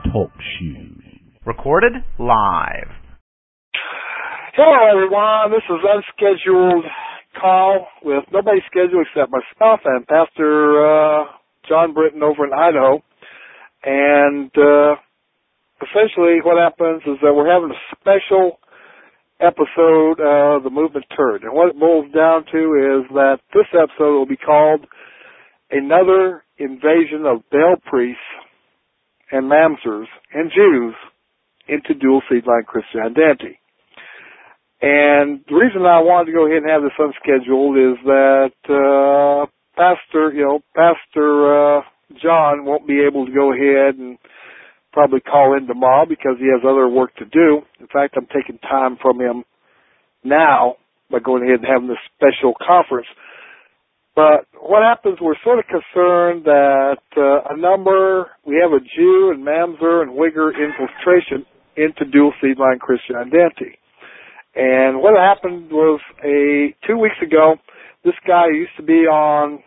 Talk Show. Recorded live. Hello, everyone. This is Unscheduled Call with nobody scheduled except myself and Pastor John Britton over in Idaho. And essentially what happens is that we're having a special episode of the Movement Turd. And what it boils down to is that this episode will be called Another Invasion of Baal Priests and Mamzers and Jews into Dual Seed Line Christian Identity. And the reason I wanted to go ahead and have this unscheduled is that Pastor John won't be able to go ahead and probably call in tomorrow because he has other work to do. In fact, I'm taking time from him now by going ahead and having this special conference. But what happens, we're sort of concerned that we have a Jew and Mamzer and Wigger infiltration into Dual Seed Line Christian Identity. And what happened was 2 weeks ago, this guy used to be on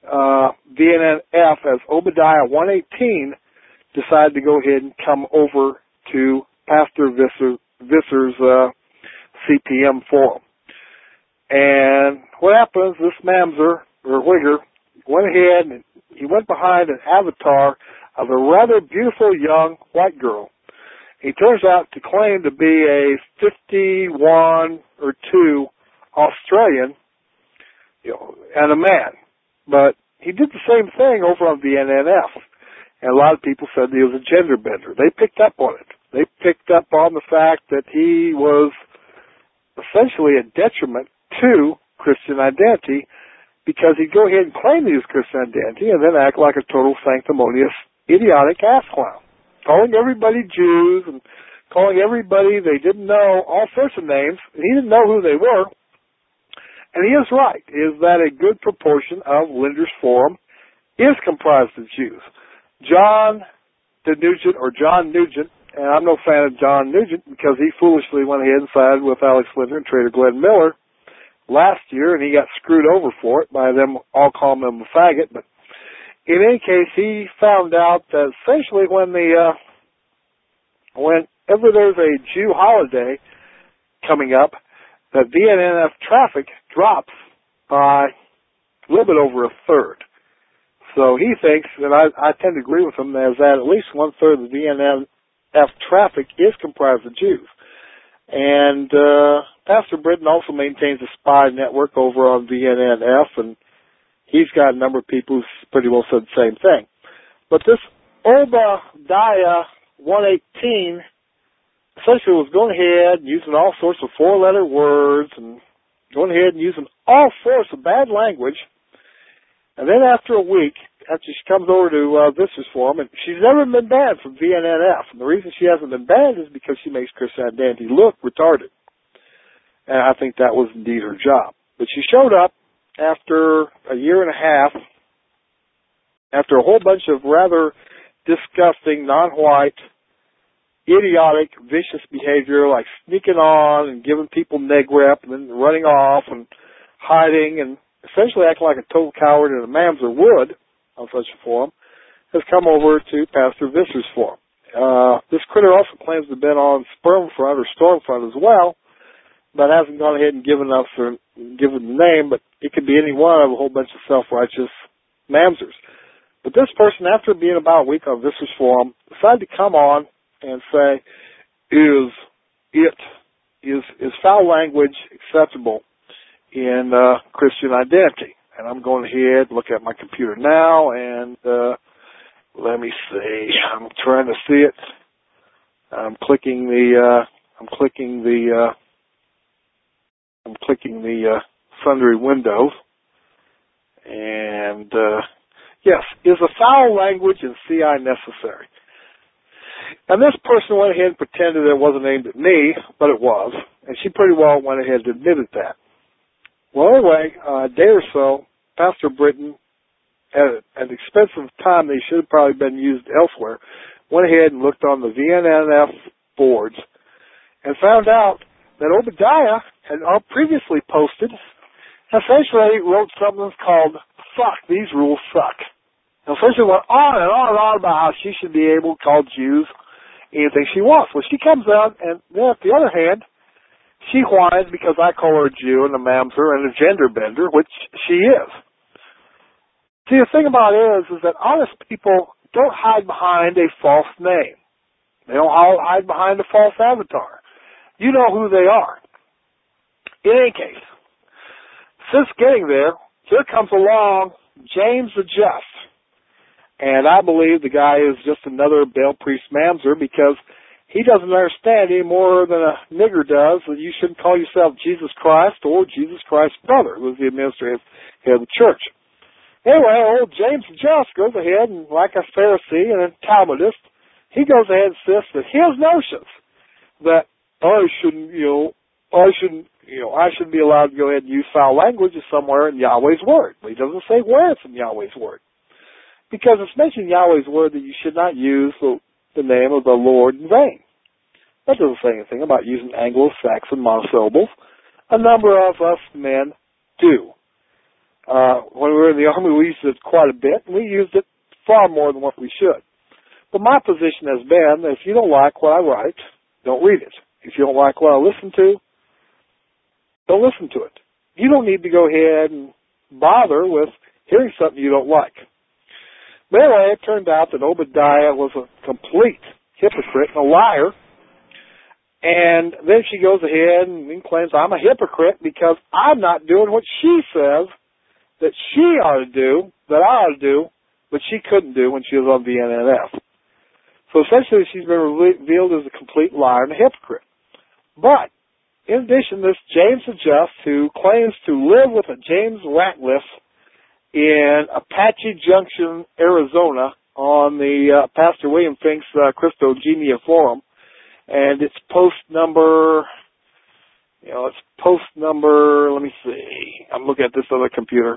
VNNF as Obadiah 118 decided to go ahead and come over to Pastor Visser's CPM forum. And what happens, this Mamzer, or Wigger, went ahead and he went behind an avatar of a rather beautiful young white girl. He turns out to claim to be a 51 or 2 Australian, and a man. But he did the same thing over on VNNF. And a lot of people said he was a gender bender. They picked up on it. They picked up on the fact that he was essentially a detriment to Christian identity because he'd go ahead and claim he was Christian identity and then act like a total sanctimonious, idiotic ass clown, calling everybody Jews and calling everybody they didn't know all sorts of names, and he didn't know who they were. And he is right, is that a good proportion of Linder's Forum is comprised of Jews. John Nugent, and I'm no fan of John Nugent because he foolishly went ahead and sided with Alex Linder and Trader Glenn Miller last year, and he got screwed over for it by them all calling him a faggot. But in any case, he found out that essentially whenever there's a Jew holiday coming up, that VNNF traffic drops by a little bit over a third. So he thinks, and I tend to agree with him, is that at least one-third of the VNNF traffic is comprised of Jews. And Pastor Britton also maintains a spy network over on VNNF, and he's got a number of people who pretty well said the same thing. But this Obadiah 118 essentially was going ahead and using all sorts of four-letter words and going ahead and using all sorts of bad language. And then after a week, after she comes over to Visser's Forum, and she's never been banned from VNNF. And the reason she hasn't been banned is because she makes Christian identity look retarded. And I think that was indeed her job. But she showed up after a year and a half, after a whole bunch of rather disgusting, non-white, idiotic, vicious behavior, like sneaking on and giving people neg rep and then running off and hiding and essentially acting like a total coward and a Mamzer would on such a forum, has come over to Pastor Visser's forum. This critter also claims to have been on Spermfront or Stormfront as well, but hasn't gone ahead and given the name, but it could be any one of a whole bunch of self-righteous Mamzers. But this person, after being about a week on Visser's forum, decided to come on and say, is foul language acceptable in Christian identity? And I'm going ahead, look at my computer now, and let me see. I'm trying to see it. I'm clicking the sundry windows. And yes, is a foul language in CI necessary? And this person went ahead and pretended it wasn't aimed at me, but it was. And she pretty well went ahead and admitted that. Well, anyway, a day or so, Pastor Britton, at an expensive time they should have probably been used elsewhere, went ahead and looked on the VNNF boards and found out that Obadiah had previously posted, essentially wrote something called, "Fuck, these rules suck." And essentially went on and on and on about how she should be able to call Jews anything she wants. Well, she comes out, and then at the other hand, she whines because I call her a Jew and a mamzer and a gender bender, which she is. See, the thing about it is that honest people don't hide behind a false name. They don't hide behind a false avatar. You know who they are. In any case, since getting there, here comes along James the Just. And I believe the guy is just another Baal priest mamzer because he doesn't understand any more than a nigger does that you shouldn't call yourself Jesus Christ or Jesus Christ's brother, who was the administrative head of the church. Anyway, old James the Just goes ahead and, like a Pharisee and a Talmudist, he goes ahead and insists that his notions that I shouldn't be allowed to go ahead and use foul language is somewhere in Yahweh's word. But he doesn't say where it's in Yahweh's word. Because it's mentioned in Yahweh's word that you should not use the name of the Lord in vain. That doesn't say anything about using Anglo-Saxon monosyllables. A number of us men do. When we were in the Army, we used it quite a bit, and we used it far more than what we should. But my position has been that if you don't like what I write, don't read it. If you don't like what I listen to, don't listen to it. You don't need to go ahead and bother with hearing something you don't like. But anyway, it turned out that Obadiah was a complete hypocrite and a liar. And then she goes ahead and claims I'm a hypocrite because I'm not doing what she says that she ought to do, that I ought to do, but she couldn't do when she was on VNNF. So essentially she's been revealed as a complete liar and a hypocrite. But in addition, this James the Just, who claims to live with a James Ratliff in Apache Junction, Arizona, on the Pastor William Fink's Christogenia Forum, and it's post number, let me see, I'm looking at this other computer.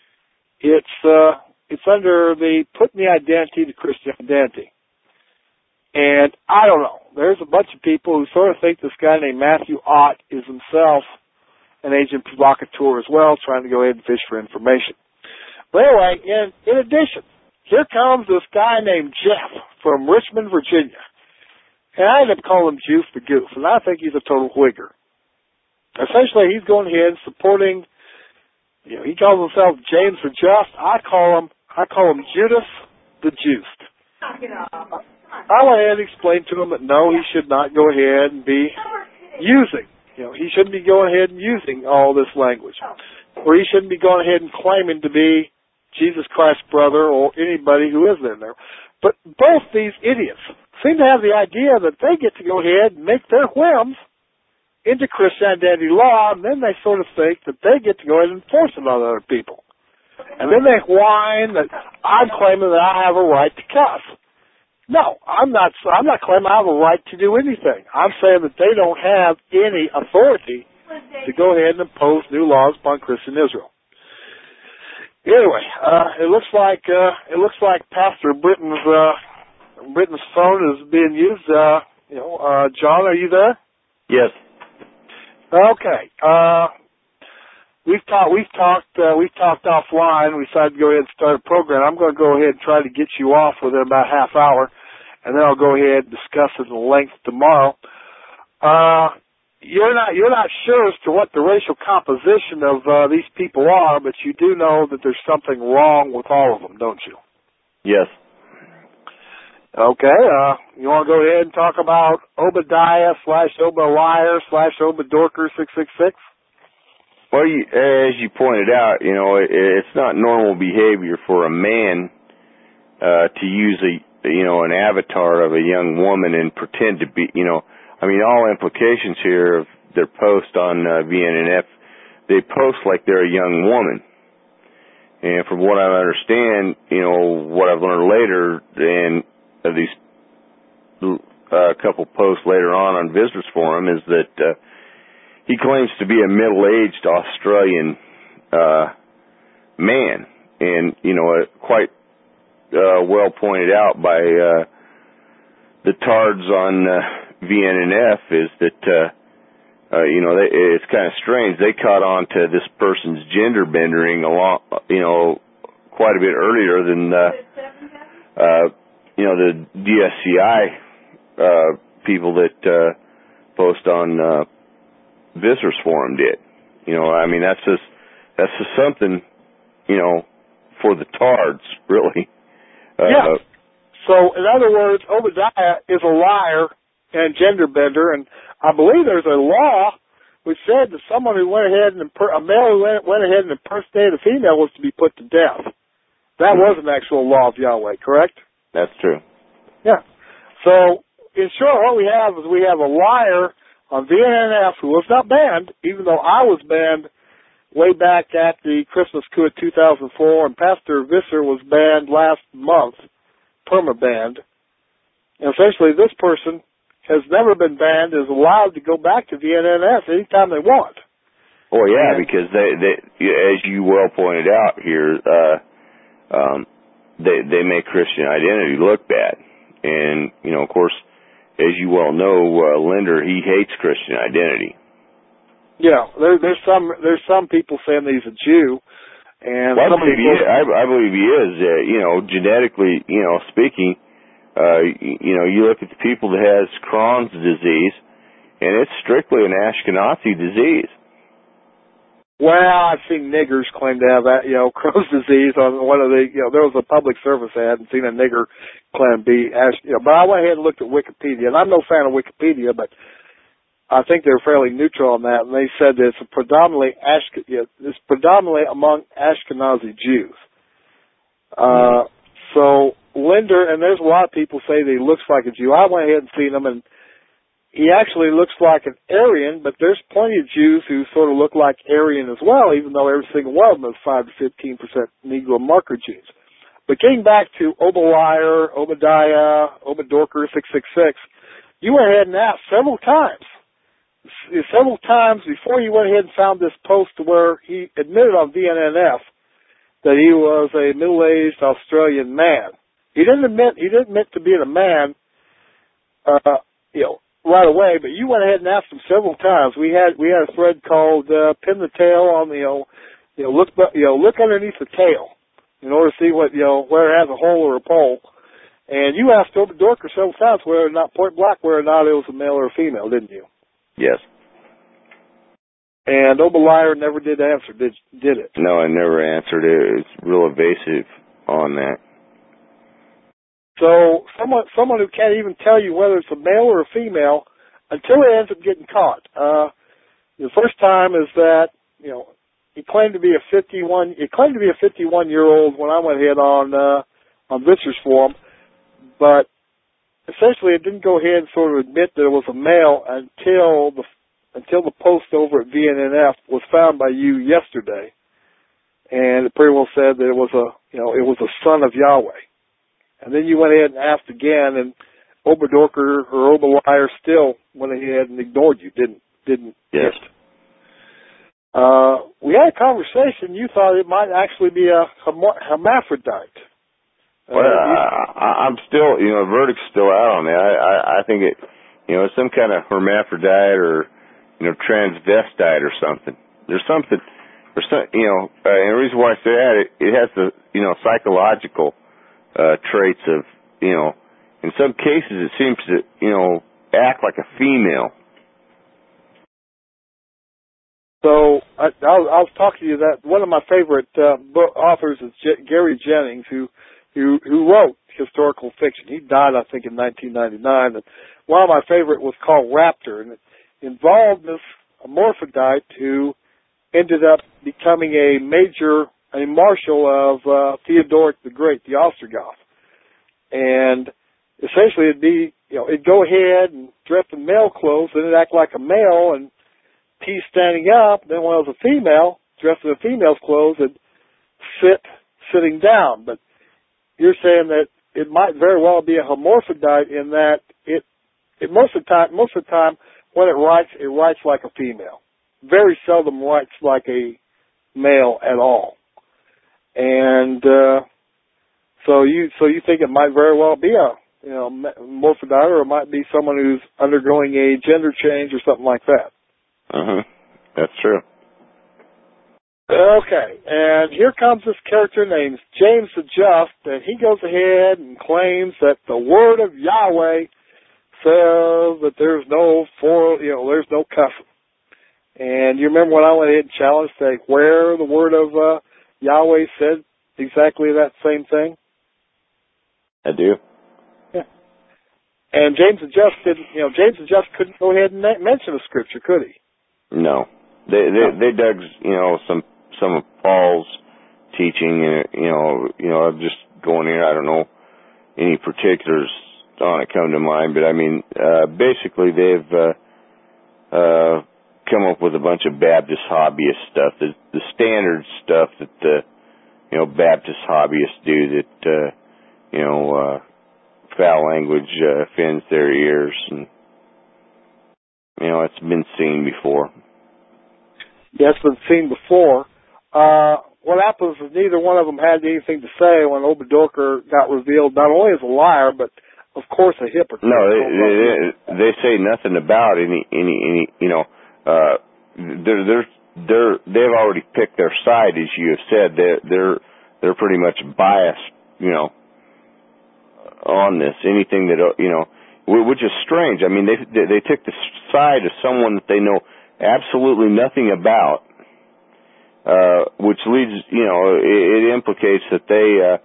It's under the Putting the Identity to Christian Identity. And I don't know. There's a bunch of people who sort of think this guy named Matthew Ott is himself an agent provocateur as well, trying to go ahead and fish for information. But anyway, in addition, here comes this guy named Jeff from Richmond, Virginia. And I end up calling him Juice the Goof, and I think he's a total whigger. Essentially, he's going ahead and supporting, he calls himself James the Just. I call him Judas the Juiced. I went ahead and explained to him that no, he should not go ahead and be using, he shouldn't be going ahead and using all this language. Or he shouldn't be going ahead and claiming to be Jesus Christ's brother or anybody who is in there. But both these idiots seem to have the idea that they get to go ahead and make their whims into Christian identity law, and then they sort of think that they get to go ahead and enforce it on other people. And then they whine that I'm claiming that I have a right to cuss. No, I'm not claiming I have a right to do anything. I'm saying that they don't have any authority to go ahead and impose new laws upon Christian Israel. Anyway, it looks like Pastor Britton's phone is being used. John, are you there? Yes. Okay. We've talked offline. We decided to go ahead and start a program. I'm going to go ahead and try to get you off within about a half hour, and then I'll go ahead and discuss it in length tomorrow. You're not sure as to what the racial composition of these people are, but you do know that there's something wrong with all of them, don't you? Yes. Okay. You want to go ahead and talk about Obadiah /Obadiah /Obadorker 666? Well, as you pointed out, it's not normal behavior for a man to use an avatar of a young woman and pretend to be, all implications here of their post on VNNF, they post like they're a young woman. And from what I understand, what I've learned later, and of these couple posts later on Visitors Forum, is that he claims to be a middle-aged Australian man. And, quite well pointed out by the tards on VNNF is that, it's kind of strange. They caught on to this person's gender bendering quite a bit earlier than, the DSCI people that post on Viscer's forum did. You know, I mean, that's just something, you know, for the tards, really. Yeah. So, in other words, Obadiah is a liar and gender bender, and I believe there's a law which said that someone who went ahead and a male who went ahead and impersonated a female was to be put to death. That was an actual law of Yahweh, correct? That's true. Yeah. So, in short, what we have is we have a liar on VNNF who was not banned, even though I was banned way back at the Christmas coup of 2004, and Pastor Viscer was banned last month, perma-banned. And essentially, this person has never been banned, is allowed to go back to VNNF anytime they want. Well, yeah, because they, as you well pointed out here, they make Christian identity look bad. And, you know, of course, as you well know, Linder, he hates Christian identity. Yeah, there's some people saying that he's a Jew, and well, some people. I believe he is. You know, genetically, you know, speaking, you know, you look at the people that has Crohn's disease, and it's strictly an Ashkenazi disease. Well, I've seen niggers claim to have that, you know, Crohn's disease on one of the, you know, there was a public service ad and seen a nigger claim to be, you know, but I went ahead and looked at Wikipedia, and I'm no fan of Wikipedia, but I think they're fairly neutral on that, and they said that it's predominantly among Ashkenazi Jews. So Linder, and there's a lot of people say that he looks like a Jew. I went ahead and seen him, and he actually looks like an Aryan, but there's plenty of Jews who sort of look like Aryan as well, even though every single one of them is 5 to 15% Negro marker genes. But getting back to Obadiah, Obadorker 666, you went ahead and asked several times before you went ahead and found this post where he admitted on VNNF that he was a middle-aged Australian man. He didn't admit to being a man, you know, right away, but you went ahead and asked him several times. We had a thread called "Pin the Tail" on the look underneath the tail in order to see what, you know, where it has a hole or a pole. And you asked Obadorker several times whether or not, point blank, whether or not it was a male or a female, didn't you? Yes. And Obadiah never did answer, did it? No, I never answered it. It's real evasive on that. So someone who can't even tell you whether it's a male or a female until it ends up getting caught. The first time is that, you know, he claimed to be a 51-year-old when I went ahead on Viscer's forum, but essentially it didn't go ahead and sort of admit that it was a male until the post over at VNNF was found by you yesterday, and it pretty well said that it was a son of Yahweh. And then you went ahead and asked again, and Obadorker or Obadiah still went ahead and ignored you, didn't Yes. We had a conversation. You thought it might actually be a hermaphrodite. Well, I'm still, you know, the verdict's still out on that. I think it, you know, it's some kind of hermaphrodite or, you know, transvestite or something. There's something, you know, and the reason why I say that, it has the, you know, psychological traits of, you know, in some cases it seems to, you know, act like a female. So I'll talk to you that one of my favorite book authors is Gary Jennings, who wrote historical fiction. He died, I think, in 1999. And one of my favorite was called Raptor, and it involved this hermaphrodite who ended up becoming a marshal of Theodoric the Great, the Ostrogoth. And essentially it'd go ahead and dress in male clothes, and it'd act like a male, and he's standing up. Then when it was a female, dressed in a female's clothes, and sitting down. But you're saying that it might very well be a hermaphrodite in that it most of the time when it writes like a female. Very seldom writes like a male at all. And so you think it might very well be a, you know, hermaphrodite, or it might be someone who's undergoing a gender change or something like that. That's true. Okay, and here comes this character named James the Just, and he goes ahead and claims that the word of Yahweh says that there's no cussing. And you remember when I went ahead and challenged where the word of Yahweh said exactly that same thing? I do. Yeah. And James the Just couldn't go ahead and mention a scripture, could he? No. They dug, some of Paul's teaching, I'm just going here, I don't know any particulars on it come to mind, but I mean, basically they've come up with a bunch of Baptist hobbyist stuff, the standard stuff that Baptist hobbyists do that, foul language offends their ears, and, it's been seen before. Yeah, it's been seen before. What happens is neither one of them had anything to say when Obed-Doker got revealed not only as a liar, but of course a hypocrite. No, they say nothing about they've already picked their side, as you have said. They're pretty much biased, on this. Anything that which is strange. I mean, they took the side of someone that they know absolutely nothing about, which leads, it implicates that they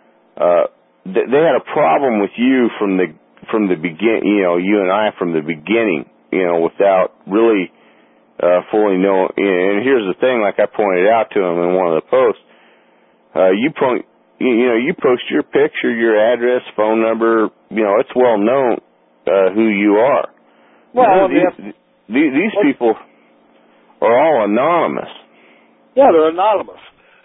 had a problem with you from the beginning, you and I from the beginning, without really fully knowing. And here's the thing, like I pointed out to him in one of the posts, you post your picture, your address, phone number, it's well known who you are. Well, these people are all anonymous. Yeah, they're anonymous.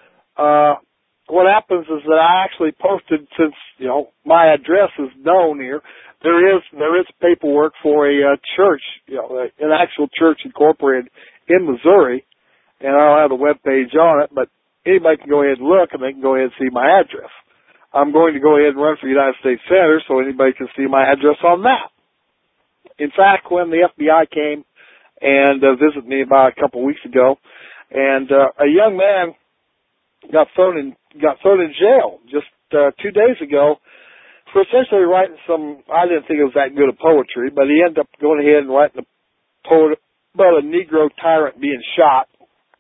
What happens is that I actually posted, since my address is known here, there is paperwork for a church, an actual church incorporated in Missouri, and I don't have the web page on it, but anybody can go ahead and look, and they can go ahead and see my address. I'm going to go ahead and run for United States Senator so anybody can see my address on that. In fact, when the FBI came and visited me about a couple of weeks ago, and a young man got thrown in jail just 2 days ago for essentially writing some, I didn't think it was that good of poetry, but he ended up going ahead and writing a poem about a Negro tyrant being shot.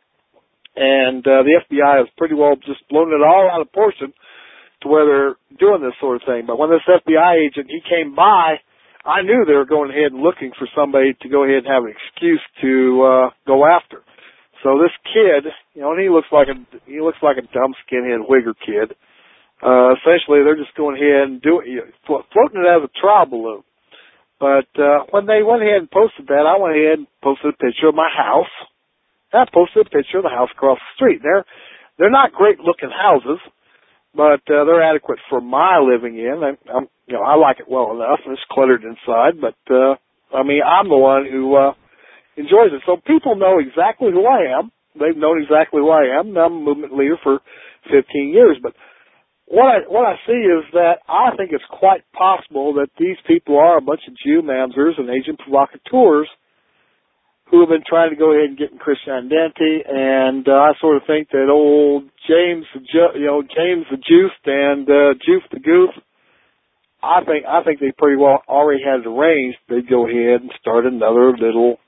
And the FBI has pretty well just blown it all out of proportion to where they're doing this sort of thing. But when this FBI agent, he came by, I knew they were going ahead and looking for somebody to go ahead and have an excuse to go after. So this kid, and he looks like a dumb skinhead Whigger kid. Essentially, they're just going ahead and floating it as a trial balloon. But when they went ahead and posted that, I went ahead and posted a picture of my house. And I posted a picture of the house across the street. They're not great looking houses, but they're adequate for my living in. I like it well enough, and it's cluttered inside. But I'm the one who enjoys it. So people know exactly who I am. They've known exactly who I am. I'm a movement leader for 15 years. But what I see is that I think it's quite possible that these people are a bunch of Jew mamzers and agent provocateurs who have been trying to go ahead and get in Christian identity, and I sort of think that old James the Juiced and Juice the Goof, I think they pretty well already had it arranged. They'd go ahead and start another little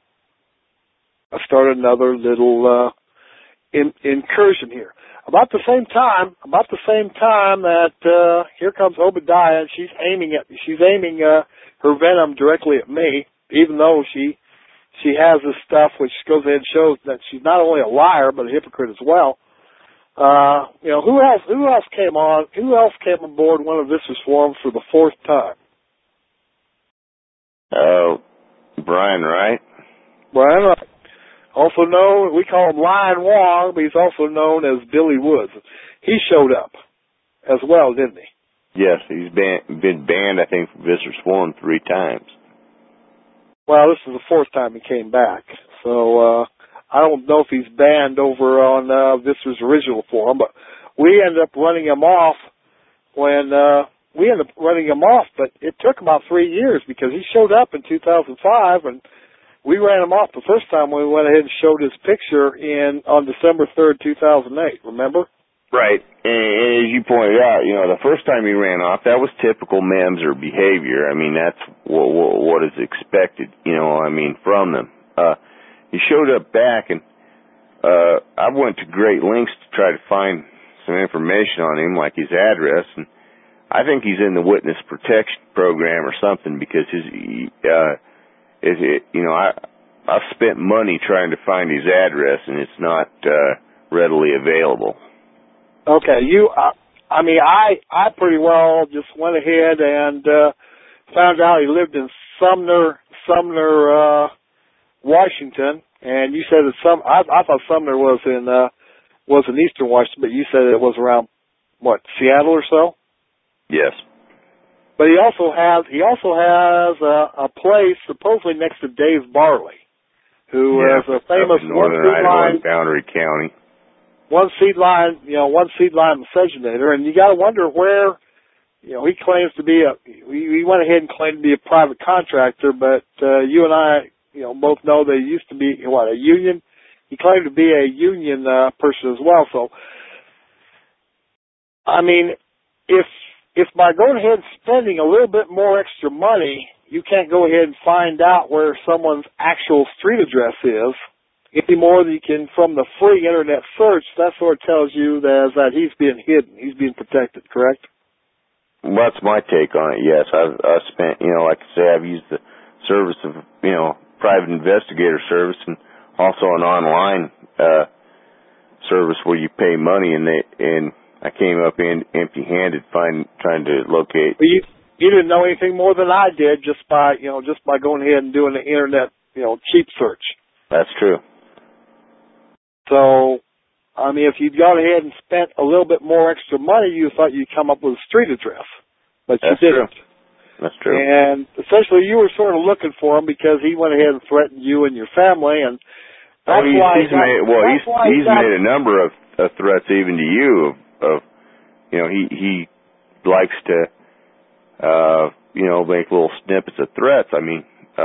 incursion here. About the same time that here comes Obadiah, and she's aiming her venom directly at me, even though she has this stuff which goes ahead and shows that she's not only a liar but a hypocrite as well. Who else came aboard one of Visser's forums for the fourth time? Brian Wright. Brian Wright. Also known, we call him Lion Wong, but he's also known as Billy Woods. He showed up as well, didn't he? Yes, he's been banned, I think, from Visser's forum 3 times. Well, this is the fourth time he came back, so I don't know if he's banned over on Visser's original forum, but we ended up running him off but it took about 3 years because he showed up in 2005, and we ran him off the first time when we went ahead and showed his picture on December 3rd, 2008, remember? Right. And as you pointed out, the first time he ran off, that was typical Memser behavior. I mean, that's what is expected, from them. He showed up back, and I went to great lengths to try to find some information on him, like his address, and I think he's in the witness protection program or something, because I've spent money trying to find his address, and it's not readily available. Okay, I pretty well just went ahead and found out he lived in Sumner, Washington, and you said that I thought Sumner was in eastern Washington, but you said it was around Seattle or so? Yes. But he also has a place supposedly next to Dave Barley, who is a famous Northern Idaho, Boundary County. One seed line miscegenator, and you got to wonder where, he claims to be he went ahead and claimed to be a private contractor, but you and I, both know that he used to be a union. He claimed to be a union person as well. So, I mean, if by going ahead and spending a little bit more extra money, you can't go ahead and find out where someone's actual street address is, any more than you can from the free internet search, that sort of tells you that he's being hidden. He's being protected, correct? Well, that's my take on it, yes. I've spent, like I say, I've used the service of, private investigator service, and also an online service where you pay money, and I came up empty-handed trying to locate. Well, you didn't know anything more than I did just by going ahead and doing the internet, cheap search. That's true. So, I mean, if you'd gone ahead and spent a little bit more extra money, you thought you'd come up with a street address. But you didn't. True. That's true. And essentially you were sort of looking for him because he went ahead and threatened you and your family, and that's he's made a number of threats even to you he likes to make little snippets of threats. I mean,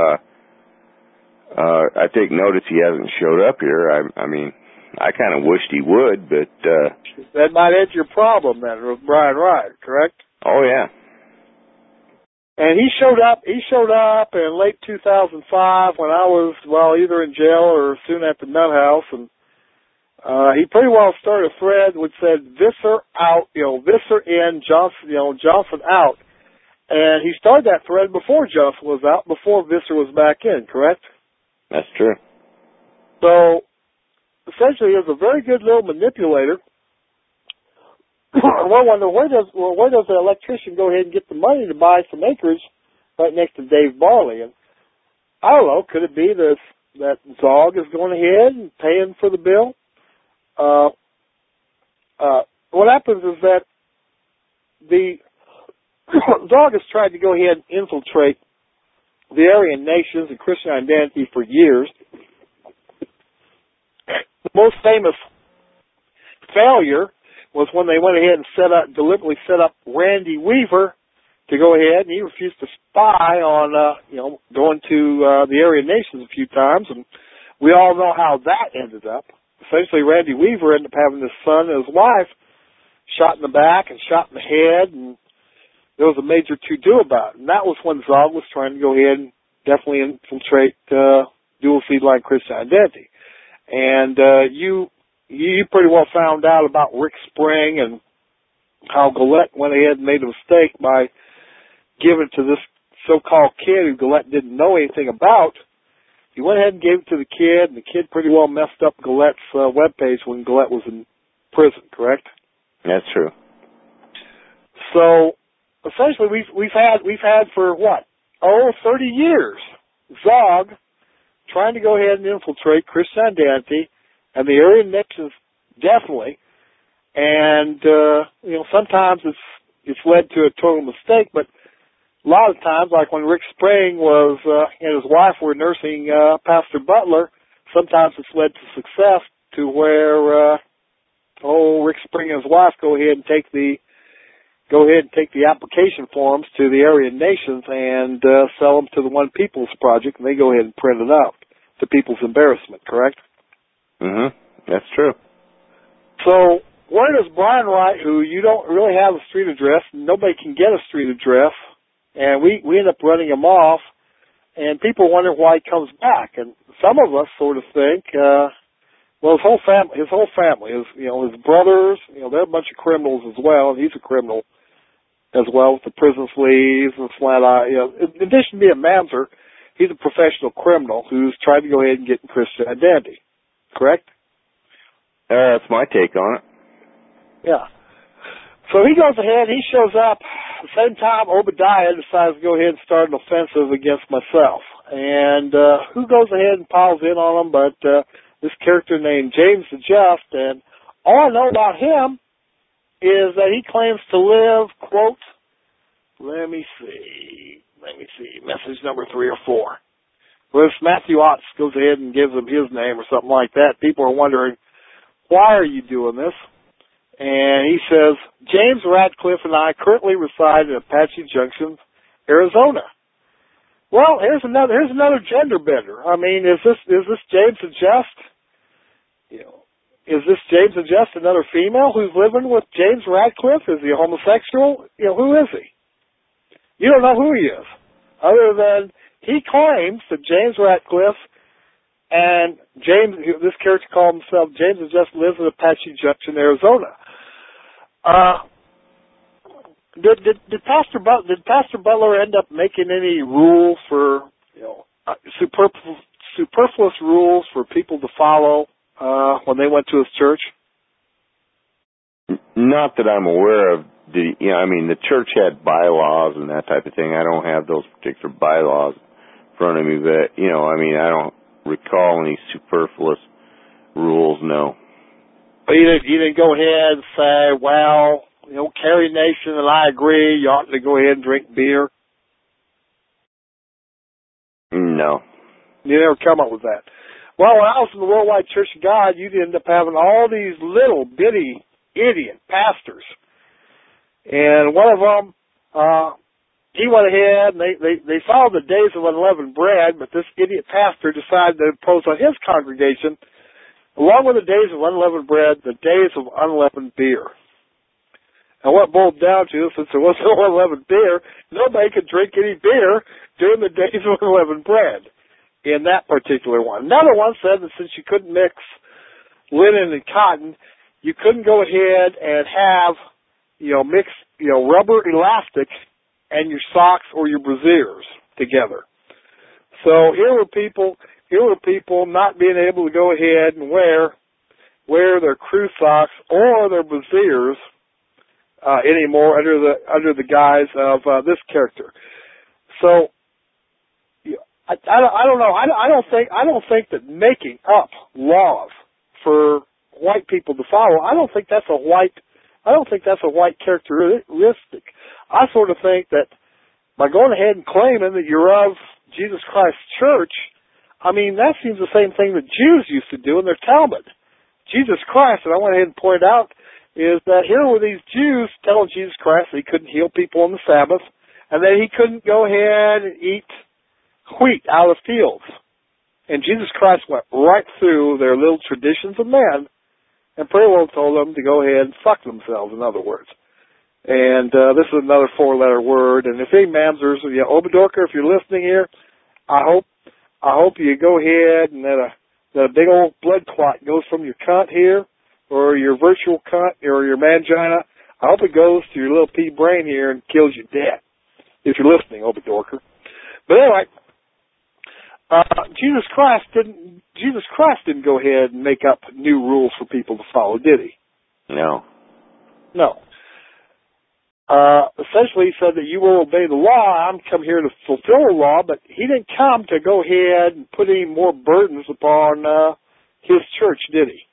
I take notice he hasn't showed up here. I mean, I kind of wished he would, but that might end your problem then with Brian Ryder, correct? Oh yeah. And he showed up in late 2005 when I was either in jail or soon at the nut house, and he pretty well started a thread which said Visser out, Visser in, Johnson out. And he started that thread before Johnson was out, before Visser was back in, correct? That's true. So, essentially, he was a very good little manipulator. I wonder, where does the electrician go ahead and get the money to buy some acres right next to Dave Barley? And I don't know, could it be that Zog is going ahead and paying for the bill? What happens is that the Zog has tried to go ahead and infiltrate the Aryan nations and Christian identity for years. The most famous failure was when they went ahead and deliberately set up Randy Weaver to go ahead, and he refused to spy on, going to the Aryan nations a few times, and we all know how that ended up. Essentially, Randy Weaver ended up having his son and his wife shot in the back and shot in the head, and there was a major to-do about it. And that was when Zog was trying to go ahead and definitely infiltrate dual seed line Christian identity. And you pretty well found out about Rick Spring and how Gillette went ahead and made a mistake by giving it to this so-called kid who Gillette didn't know anything about. He went ahead and gave it to the kid, and the kid pretty well messed up Gillette's webpage when Gillette was in prison, correct? That's true. So, essentially, we've had for 30 years, Zog trying to go ahead and infiltrate Christian identity and the Aryan nations, definitely. And sometimes it's led to a total mistake, but a lot of times, like when Rick Spring and his wife were nursing Pastor Butler, sometimes it's led to success to where Rick Spring and his wife go ahead and take the application forms to the Aryan nations and sell them to the One People's Project, and they go ahead and print it out to people's embarrassment, correct? Mm-hmm. That's true. So, where does Brian Wright, who you don't really have a street address, nobody can get a street address, and we end up running him off, and people wonder why he comes back. And some of us sort of think, well, his whole family, his brothers, they're a bunch of criminals as well, and he's a criminal as well with the prison sleeves and flat eye. In addition to being a mamzer, he's a professional criminal who's trying to go ahead and get in Christian identity. Correct? That's my take on it. Yeah. So he goes ahead, he shows up. At the same time, Obadiah decides to go ahead and start an offensive against myself. And who goes ahead and piles in on him but this character named James the Just. And all I know about him is that he claims to live, quote, let me see, message number 3 or 4. Well, if Matthew Otts goes ahead and gives him his name or something like that, people are wondering, why are you doing this? And he says, James Radcliffe and I currently reside in Apache Junction, Arizona. Well, here's another gender bender. I mean, is this James the Just? Is this James the Just another female who's living with James Radcliffe? Is he a homosexual? Who is he? You don't know who he is, other than he claims that James Radcliffe and this character called himself James the Just, lives in Apache Junction, Arizona. Did Pastor Butler end up making any rules for superfluous rules for people to follow when they went to his church? Not that I'm aware of. The church had bylaws and that type of thing. I don't have those particular bylaws in front of me, but I don't recall any superfluous rules. No. But you didn't go ahead and say, well, Carrie Nation and I agree, you ought to go ahead and drink beer. No. You never come up with that. Well, when I was in the Worldwide Church of God, you'd end up having all these little bitty idiot pastors. And one of them, he went ahead and they followed the days of unleavened bread, but this idiot pastor decided to impose on his congregation, along with the days of unleavened bread, the days of unleavened beer. And what it boiled down to, since there was no unleavened beer, nobody could drink any beer during the days of unleavened bread in that particular one. Another one said that since you couldn't mix linen and cotton, you couldn't go ahead and have, mix, rubber elastic and your socks or your brassieres together. So here were people not being able to go ahead and wear their crew socks or their brassieres anymore under the guise of this character. So I don't know. I don't think that making up laws for white people to follow, I don't think that's a white characteristic. I sort of think that by going ahead and claiming that you're of Jesus Christ's church, that seems the same thing that Jews used to do in their Talmud. Jesus Christ, and I went ahead and pointed out, is that here were these Jews telling Jesus Christ that he couldn't heal people on the Sabbath, and that he couldn't go ahead and eat wheat out of fields. And Jesus Christ went right through their little traditions of men and pretty well told them to go ahead and fuck themselves, in other words. And this is another 4-letter word. And if any mamzers, Obadorker, if you're listening here, I hope you go ahead and that a big old blood clot goes from your cunt here, or your virtual cunt, or your mangina. I hope it goes to your little pea brain here and kills you dead. If you're listening, Obadorker. But anyway, Jesus Christ didn't go ahead and make up new rules for people to follow, did he? No. Essentially, he said that you will obey the law. I'm come here to fulfill the law, but he didn't come to go ahead and put any more burdens upon his church, did he?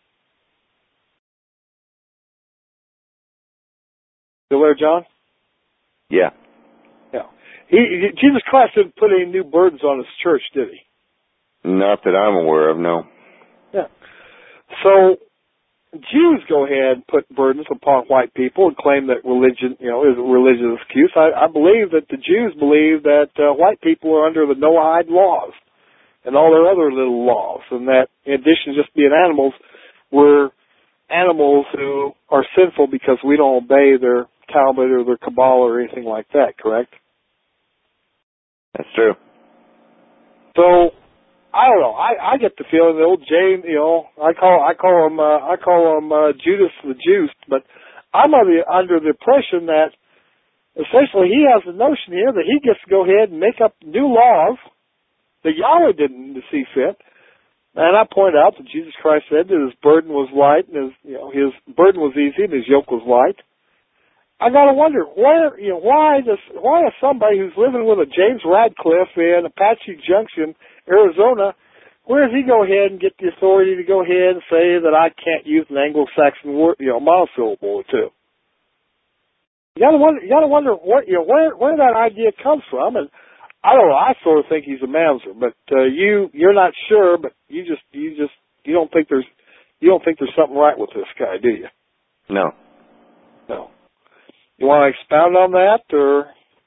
Still there, John? Yeah. Jesus Christ didn't put any new burdens on his church, did he? Not that I'm aware of, no. Yeah. So Jews go ahead and put burdens upon white people and claim that religion, is a religious excuse. I believe that the Jews believe that white people are under the Noahide laws and all their other little laws, and that in addition to just being animals, we're animals who are sinful because we don't obey their Talmud or their Kabbalah or anything like that, correct? That's true. So, I don't know. I get the feeling that old James, I call him Judas the Juiced, but I'm under the impression that essentially he has the notion here that he gets to go ahead and make up new laws that Yahweh didn't see fit. And I point out that Jesus Christ said that his burden was light and his burden was easy and his yoke was light. I gotta wonder why is somebody who's living with a James Radcliffe in Apache Junction, Arizona, where does he go ahead and get the authority to go ahead and say that I can't use an Anglo-Saxon word, monosyllable or two? You gotta wonder where that idea comes from, and I don't know. I sort of think he's a mamzer, but you're not sure, but you don't think there's something right with this guy, do you? No. No. You want to expound on that, or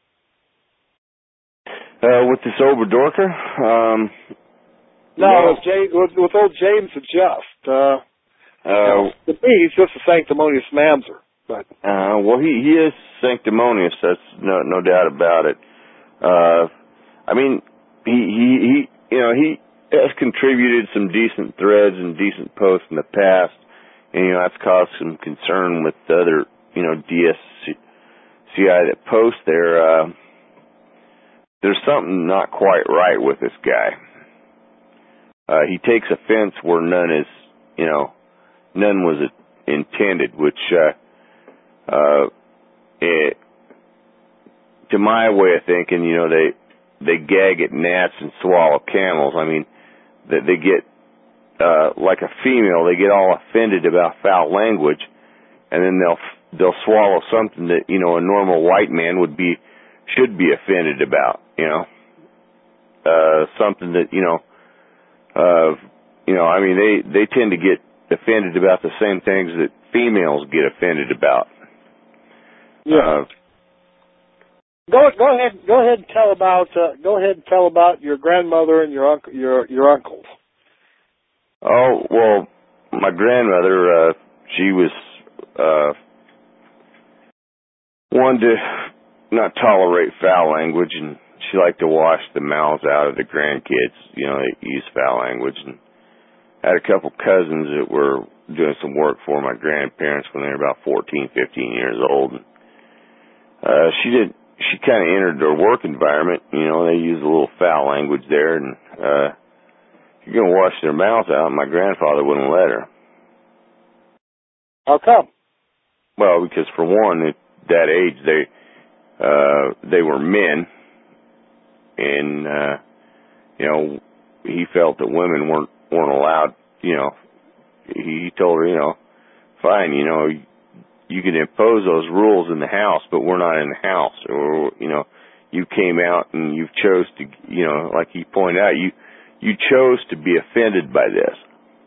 with this Oberdorfer? No, with old James the Just. To me, he's just a sanctimonious mamzer. But well, he is sanctimonious. That's no doubt about it. I mean, he has contributed some decent threads and decent posts in the past, and that's caused some concern with the other DSCI that post there. There's something not quite right with this guy. He takes offense where none was intended, which to my way of thinking, they gag at gnats and swallow camels. I mean, they get like a female, they get all offended about foul language, and then they'll swallow something that a normal white man should be offended about. Something that I mean, they tend to get offended about the same things that females get offended about. Yeah. Go ahead and tell about your grandmother and your uncles. Oh, well, my grandmother, she was wanted to not tolerate foul language, and she liked to wash the mouths out of the grandkids, that use foul language. And I had a couple cousins that were doing some work for my grandparents when they were about 14, 15 years old. And, she kind of entered their work environment. They use a little foul language there, and you're going to wash their mouths out. My grandfather wouldn't let her. How come? Well, because for one, at that age, they were men, and he felt that women weren't allowed. He told her, fine, you can impose those rules in the house, but we're not in the house. Or, you came out and you chose to, like he pointed out, you chose to be offended by this.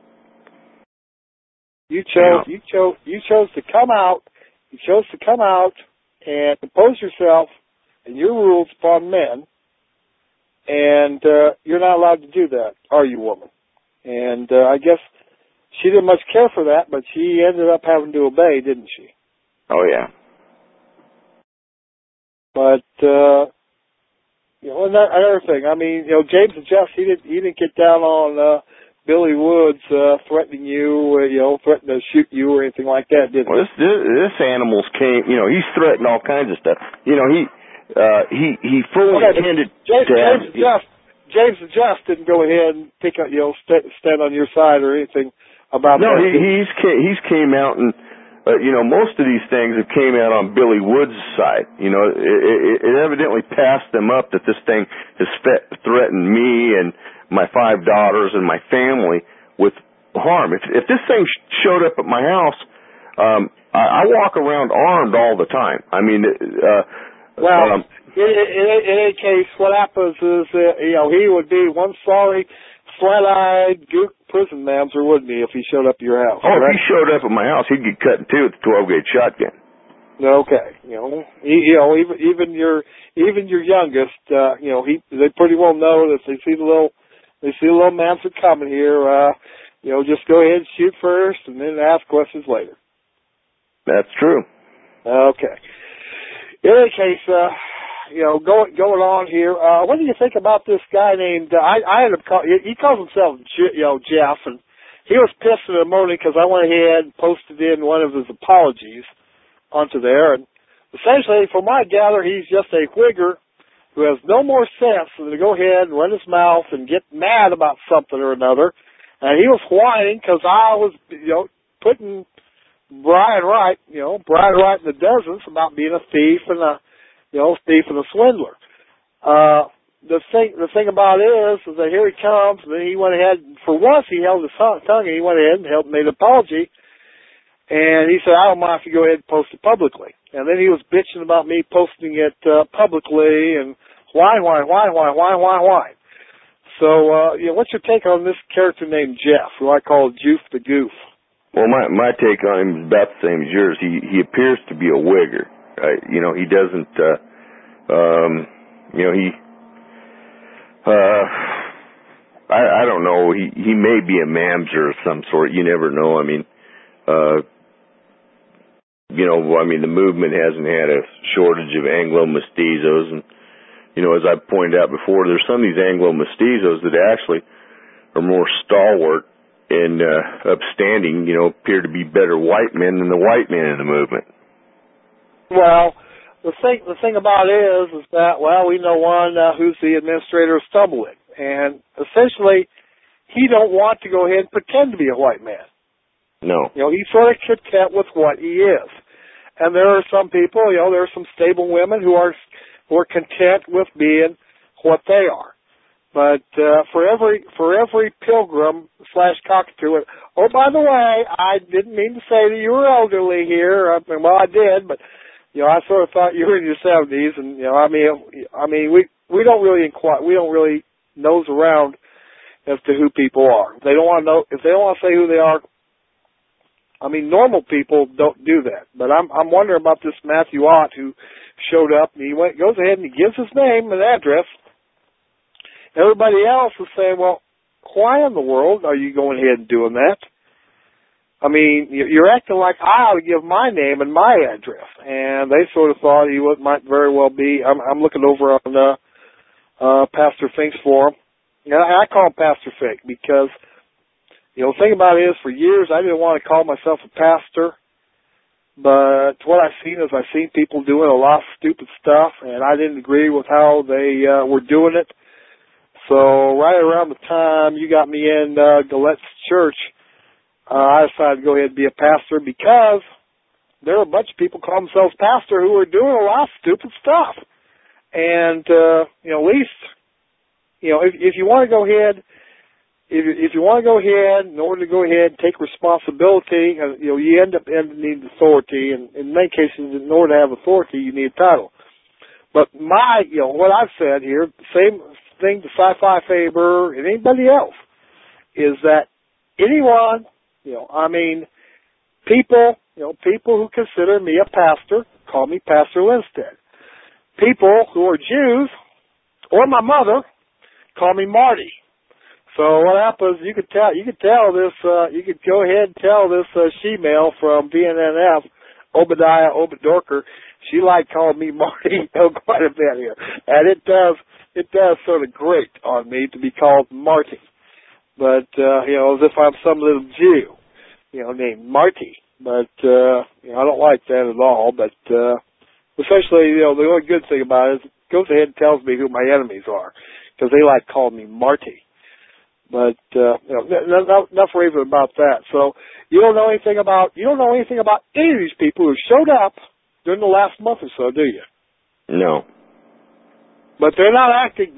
You chose to come out. You chose to come out and impose yourself and your rules upon men, and you're not allowed to do that, are you, woman? And I guess she didn't much care for that, but she ended up having to obey, didn't she? Oh, yeah. But, another thing, I mean, James the Just, he didn't get down on Billy Woods threatening you, threatening to shoot you or anything like that, did he? Well, this animal's came, he's threatened all kinds of stuff. He fully intended James the Just didn't go ahead and pick up, stand on your side or anything about no, that. No, he's came out and, most of these things have came out on Billy Woods' side. It evidently passed them up that this thing has threatened me and my 5 daughters and my family with harm. If this thing showed up at my house, I walk around armed all the time. I mean, in any case, what happens is, he would be one sorry, flat-eyed, gook prison mamzer, wouldn't he, if he showed up at your house? Oh, correct? If he showed up at my house, he'd get cut in two with the 12-gauge shotgun. Okay, even your youngest, they pretty well know that if they see the little mamzer coming here, just go ahead and shoot first and then ask questions later. That's true. Okay. In any case, going on here, what do you think about this guy named, I ended up he calls himself, Jeff, and he was pissed in the morning because I went ahead and posted in one of his apologies onto there, and essentially, from what I gather, he's just a whigger who has no more sense than to go ahead and run his mouth and get mad about something or another. And he was whining because I was, putting Brian Wright in the dozens about being a thief and a swindler. The thing about it is that here he comes, and then he went ahead, for once he held his tongue, and he went ahead and made an apology. And he said, I don't mind if you go ahead and post it publicly. And then he was bitching about me posting it publicly and why. So, what's your take on this character named Jeff, who I call Joof the Goof? Well, my take on him is about the same as yours. He appears to be a wigger. He doesn't, I don't know. He may be a mamser of some sort. You never know. I mean, the movement hasn't had a shortage of Anglo-mestizos, and as I've pointed out before, there's some of these Anglo-mestizos that actually are more stalwart and upstanding, appear to be better white men than the white men in the movement. Well, the thing about it is that, we know one who's the administrator of Stumblewick, and essentially, he don't want to go ahead and pretend to be a white man. No. He's sort of content with what he is. And there are some people, there are some stable women who are content with being what they are. But for every pilgrim / cockatoo, oh, by the way, I didn't mean to say that you were elderly here. I did, but I sort of thought you were in your 70s, and we don't really inquire, we don't really nose around as to who people are. If they don't want to know, if they don't want to say who they are, normal people don't do that. But I'm wondering about this Matthew Ott who showed up, and he goes ahead and he gives his name and address. Everybody else is saying, well, why in the world are you going ahead and doing that? You're acting like I ought to give my name and my address. And they sort of thought he might very well be. I'm looking over on Pastor Fink's forum. I call him Pastor Fink because, the thing about it is, for years I didn't want to call myself a pastor. But what I've seen is I've seen people doing a lot of stupid stuff, and I didn't agree with how they were doing it. So right around the time you got me in Galette's church, I decided to go ahead and be a pastor because there are a bunch of people call themselves pastor who are doing a lot of stupid stuff. And, at least, if you want to go ahead, if you want to go ahead, in order to go ahead and take responsibility, you end up needing authority. And in many cases, in order to have authority, you need a title. But what I've said here, same thing to Sci-Fi Faber and anybody else, is that anyone, people who consider me a pastor call me Pastor Lindstedt. People who are Jews or my mother call me Marty. So what happens? You could go ahead and tell this she-male from VNNF, Obadiah Obadorker. She liked calling me Marty quite a bit here, and it does sort of grate on me to be called Marty. But as if I'm some little Jew, named Marty. But I don't like that at all. But essentially, the only good thing about it is it goes ahead and tells me who my enemies are, because they like calling me Marty. But enough raving about that. So you don't know anything about any of these people who showed up during the last month or so, do you? No. But they're not acting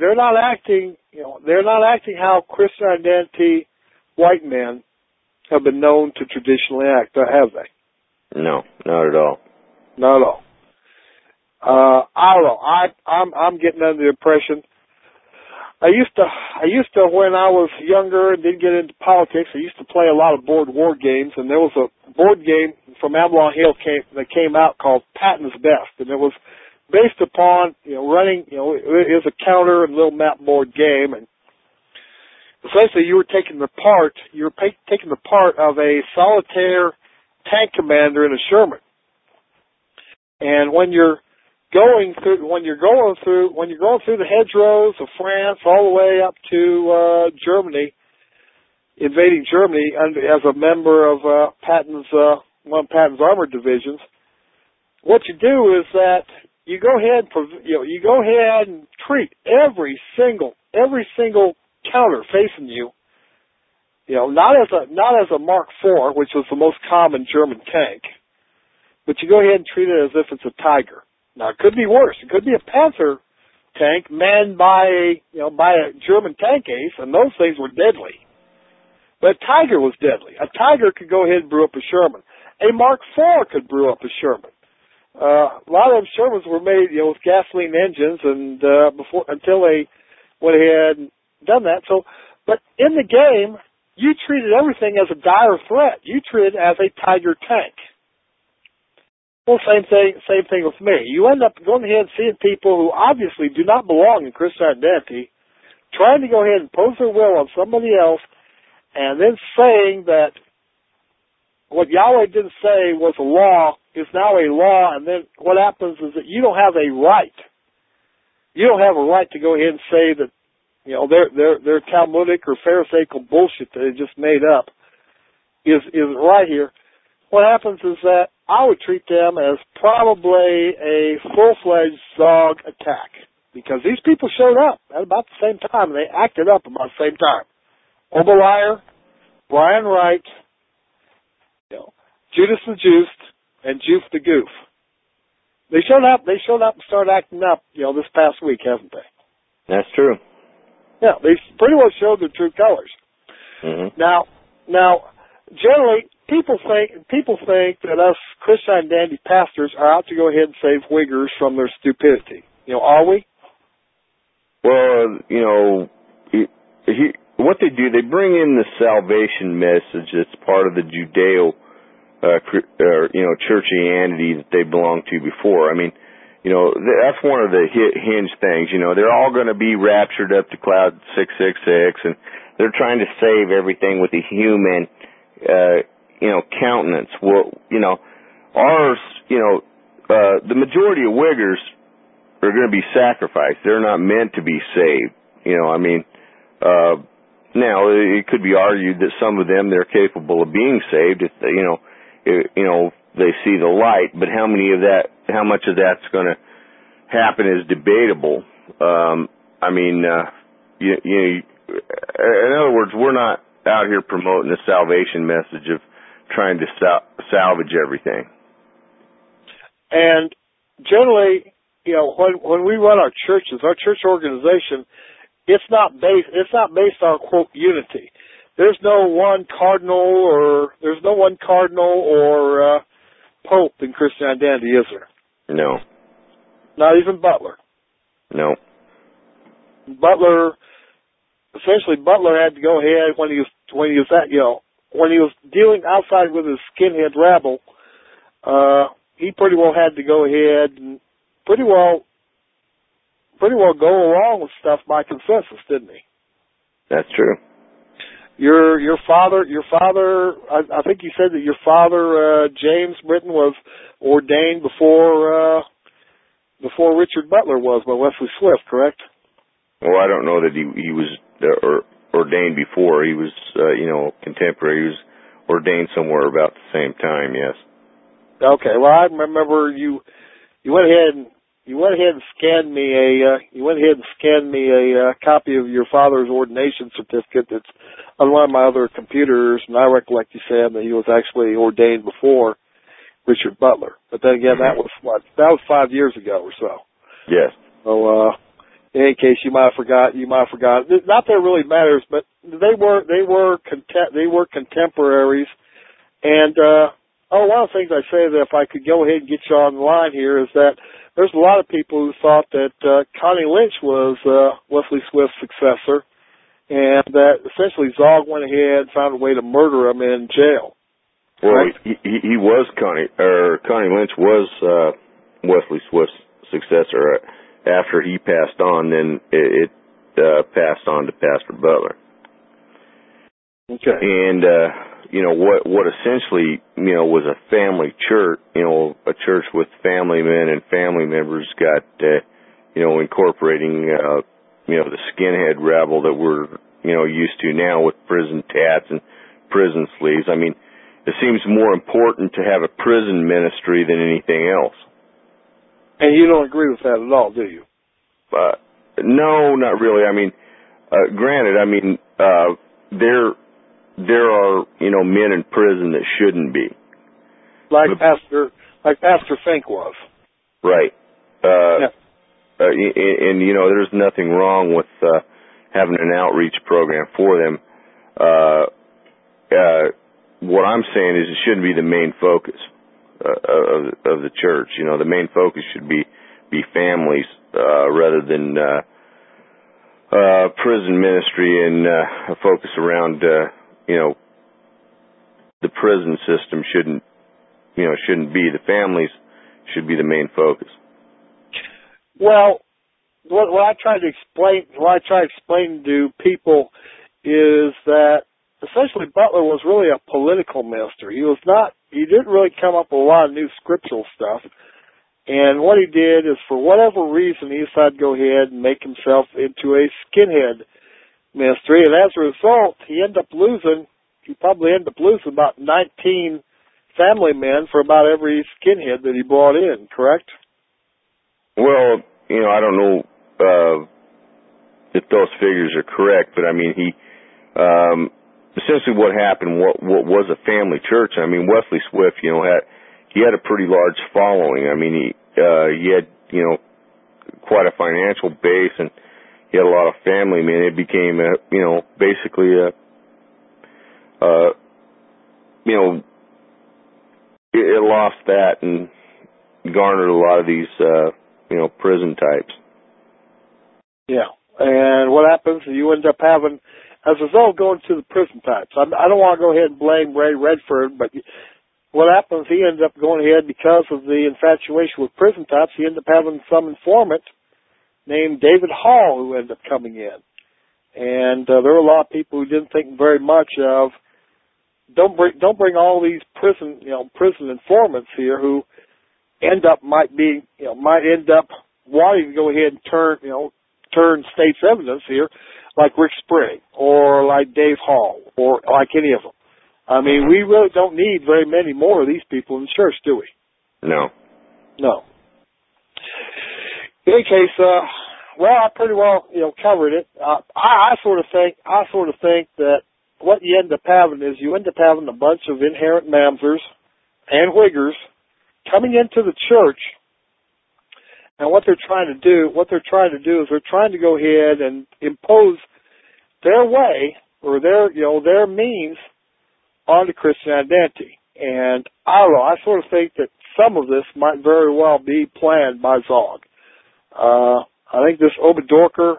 how Christian identity white men have been known to traditionally act, have they? No, not at all. Not at all. I don't know. I'm getting under the impression. I used to when I was younger and didn't get into politics, I used to play a lot of board war games, and there was a board game from Avalon Hill that came out called Patton's Best, and it was based upon running. It was a counter and little map board game, and essentially you were taking the part of a solitaire tank commander in a Sherman. And when you're going through the hedgerows of France all the way up to Germany, invading Germany as a member of one of Patton's armored divisions, what you do is that you go ahead and treat every single counter facing you, not as a Mark IV, which was the most common German tank, but you go ahead and treat it as if it's a Tiger. Now it could be worse. It could be a Panther tank manned by a German tank ace, and those things were deadly. But a Tiger was deadly. A Tiger could go ahead and brew up a Sherman. A Mark IV could brew up a Sherman. A lot of them Shermans were made, with gasoline engines, and until they went ahead and done that. So, but in the game, you treated everything as a dire threat. You treated it as a Tiger tank. Well, same thing with me. You end up going ahead and seeing people who obviously do not belong in Christian identity, trying to go ahead and impose their will on somebody else, and then saying that what Yahweh didn't say was a law is now a law, and then what happens is that you don't have a right. You don't have a right to go ahead and say that, their Talmudic or Pharisaical bullshit that they just made up isn't right here. What happens is that I would treat them as probably a full-fledged Zog attack, because these people showed up at about the same time, and they acted up about the same time. Obaliah, Brian Wright, Judas the Juiced, and Joof the Goof. They showed up and started acting up, this past week, haven't they? That's true. Yeah, they pretty well showed their true colors. Mm-hmm. Now, generally, people think that us Christian Identity pastors are out to go ahead and save Uyghurs from their stupidity. Are we? Well, what they do, they bring in the salvation message that's part of the Judeo, churchianity that they belonged to before. I mean, that's one of the hinge things. They're all going to be raptured up to cloud 666, and they're trying to save everything with a human, countenance. Well, ours, the majority of Uyghurs are going to be sacrificed. They're not meant to be saved. Now it could be argued that some of them, they're capable of being saved if they, they see the light, but how much of that's going to happen is debatable. In other words, we're not out here promoting the salvation message of trying to salvage everything. And generally, when we run our churches, our church organization, it's not based on, quote, unity. There's no one cardinal or pope in Christian Identity, is there? No. Not even Butler. No. Butler had to go ahead when he was dealing outside with his skinhead rabble. He pretty well had to go ahead and pretty well go along with stuff by consensus, didn't he? That's true. Your father, I think you said that your father, James Britton, was ordained before Richard Butler was by Wesley Swift, correct? Well, I don't know that he was ordained before. He was, contemporary. He was ordained somewhere about the same time, yes. Okay, well, I remember you went ahead and scanned me a copy of your father's ordination certificate that's on one of my other computers, and I recollect you saying that he was actually ordained before Richard Butler. But then again, that was 5 years ago or so. Yes. So, in any case, you might have forgot. Not that it really matters, but they were contemporaries. And one of the things I say that if I could go ahead and get you on the line here is that there's a lot of people who thought that Connie Lynch was Wesley Swift's successor, and that essentially Zog went ahead and found a way to murder him in jail. Well, right? he was Connie Lynch was Wesley Swift's successor. After he passed on, then it passed on to Pastor Butler. Okay. And what essentially was a family church, a church with family men and family members, got incorporating the skinhead rabble that we're used to now with prison tats and prison sleeves. I mean, it seems more important to have a prison ministry than anything else. And you don't agree with that at all, do you? No, not really. I mean, granted, I mean, there are, men in prison that shouldn't be. Like Pastor Fink was. Right. Yeah. And there's nothing wrong with having an outreach program for them. What I'm saying is it shouldn't be the main focus of the church. The main focus should be families rather than prison ministry and a focus around the prison system shouldn't be. The families should be the main focus. Well, what I try to explain to people is that essentially Butler was really a political minister. He didn't really come up with a lot of new scriptural stuff. And what he did is, for whatever reason, he decided to go ahead and make himself into a skinhead ministry. And as a result, he probably ended up losing about 19 family men for about every skinhead that he brought in, correct? Well, I don't know if those figures are correct, but I mean, he essentially what happened, what was a family church. I mean, Wesley Swift, he had a pretty large following. I mean, he had quite a financial base, and he had a lot of family men. It became basically it lost that and garnered a lot of these prison types. Yeah, and what happens is you end up having, as a result, going to the prison types. I don't want to go ahead and blame Ray Redford, but what happens, he ended up going ahead because of the infatuation with prison types. He ended up having some informant named David Hall who ended up coming in. And there were a lot of people who didn't think very much of, don't bring all these prison informants here who might end up wanting to go ahead and turn state's evidence here, like Rick Sprague or like Dave Hall or like any of them. I mean, we really don't need very many more of these people in the church, do we? No. In any case, I pretty well, covered it. I sort of think that what you end up having is a bunch of inherent mamsers and Whiggers coming into the church, and what they're trying to do is they're trying to go ahead and impose their way or their means onto Christian identity. And I don't know, I sort of think that some of this might very well be planned by Zog. I think this Obadorker,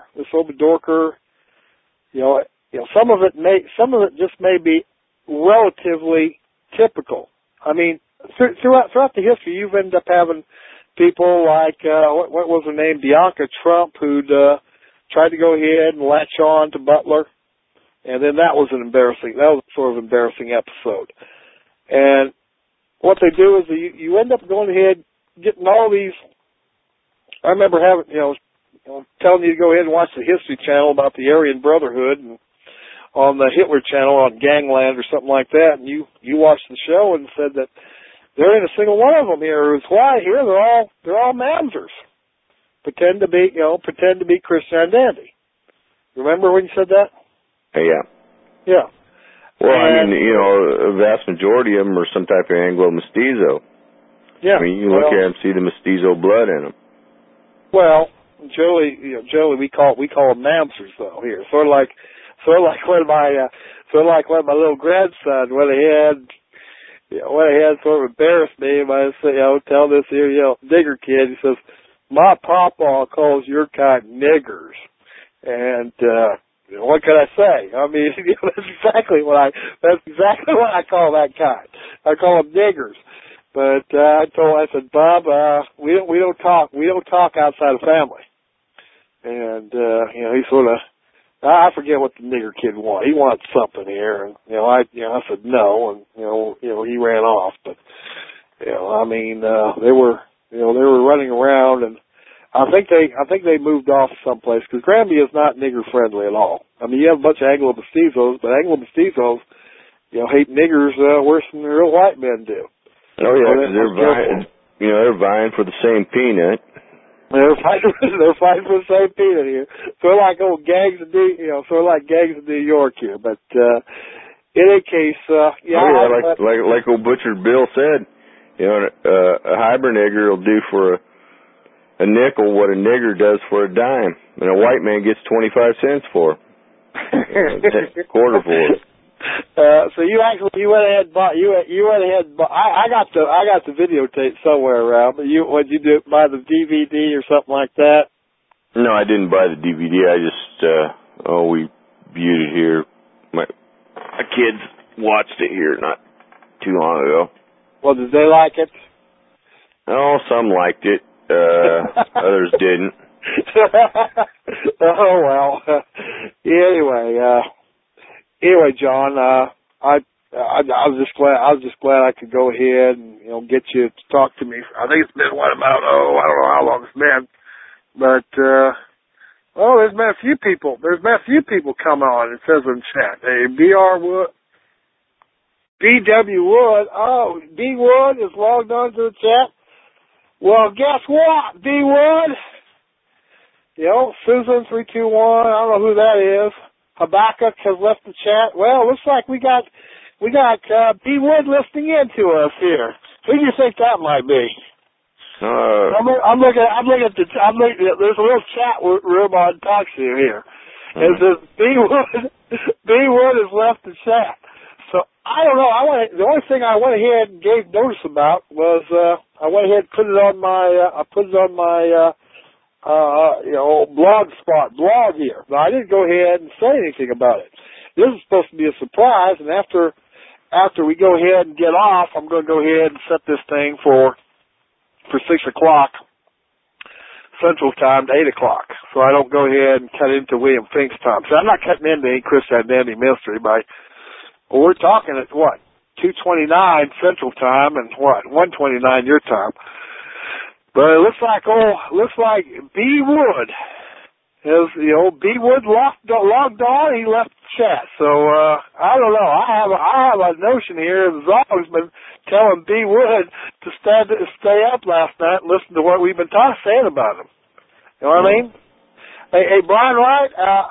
some of it just may be relatively typical. I mean, throughout the history, you've ended up having people like what was her name, Bianca Trump, who'd tried to go ahead and latch on to Butler, and then that was a sort of embarrassing episode. And what they do is you end up going ahead getting all these. I remember having telling you to go ahead and watch the History Channel about the Aryan Brotherhood, and on the Hitler Channel on Gangland or something like that, and you watched the show and said that there ain't a single one of them here who's white. Here they're all mamsers, pretend to be Christian identity. Remember when you said that? Yeah. Yeah. Well, I mean, a vast majority of them are some type of Anglo-Mestizo. Yeah. I mean, you look at them, see the Mestizo blood in them. Well, Joey, we call them mamsers though here. Sort of like when my little grandson, when he had sort of embarrassed me by tell this here nigger kid. He says, "My papa calls your kind niggers," and what can I say? I mean, that's exactly what I call that kind. I call them niggers. But I said, Bob, we don't talk outside of family. And he sort of I forget what the nigger kid wanted. He wanted something here, and I said no, and he ran off. But I mean, they were running around, and I think they moved off someplace because Granby is not nigger friendly at all. I mean, you have a bunch of Anglo-Mestizos, but Anglo-Mestizos, hate niggers worse than the real white men do. Oh yeah, because they're vying. They're vying for the same peanut. They're fighting for the same peanut here. Sort of like old gangs of New York here. But in any case, like old Butcher Bill said, a hybrid nigger will do for a nickel what a nigger does for a dime, and a white man gets 25 cents for quarter for it. So you went ahead and bought I got the videotape somewhere around, but what'd you do, buy the DVD or something like that? No, I didn't buy the DVD. I just we viewed it here. My kids watched it here not too long ago. Well, did they like it? Oh, some liked it. Others didn't. Oh well. Anyway, John, I was just glad I could go ahead and get you to talk to me. I think it's been I don't know how long it's been, but there's been a few people. There's been a few people come on. It says in chat, hey, B.W. Wood. Oh, B. Wood is logged on to the chat. Well, guess what, B. Wood? Susan 321. I don't know who that is. Habakkuk has left the chat. Well, looks like we got B. Wood listening in to us here. Who do you think that might be? I'm looking at there's a little chat room on TalkShoe here. It says B. Wood has left the chat. So I don't know. The only thing I went ahead and gave notice about was I went ahead and put it on my blog here. But I didn't go ahead and say anything about it. This is supposed to be a surprise, and after we go ahead and get off, I'm going to go ahead and set this thing for 6 o'clock Central Time to 8 o'clock, so I don't go ahead and cut into William Fink's time. So I'm not cutting into any Christianity Mystery we're talking at 2:29 Central Time and 1:29 your time. But it looks like B. Wood is B. Wood logged on. He left the chat. So I don't know. I have a notion here. Zog's been telling B. Wood to stay up last night and listen to what we've been saying about him. You know what I mean? Hey, Brian Wright.